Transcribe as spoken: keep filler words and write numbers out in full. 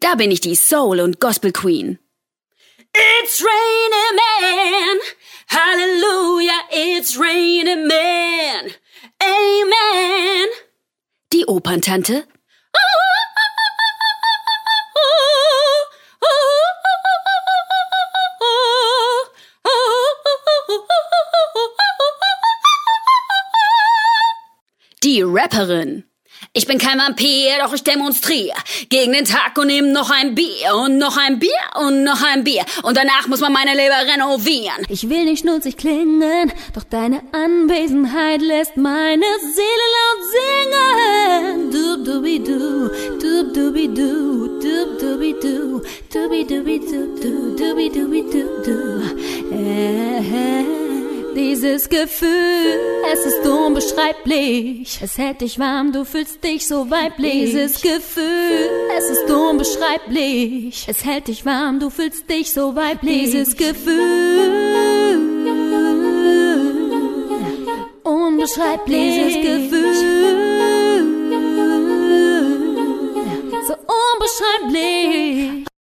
Da bin ich die Soul- und Gospel-Queen. It's raining man, Halleluja, it's raining man, Amen. Die Operntante. Die Rapperin. Ich bin kein Vampir, doch ich demonstriere gegen den Tag und nehm noch ein Bier und noch ein Bier und noch ein Bier und danach muss man meine Leber renovieren. Ich will nicht schnutzig klingen, doch deine Anwesenheit lässt meine Seele laut singen. Dub dubi du, dub dubi du, dub dubi du, dubi dubi du, du, dubi dubi du, du. Äh, Dieses Gefühl, es ist unbeschreiblich. Es hält dich warm, du fühlst dich so weiblich. Dieses Gefühl, es ist unbeschreiblich. Es hält dich warm, du fühlst dich so weiblich. Dieses Gefühl, unbeschreiblich. Dieses Gefühl, so unbeschreiblich.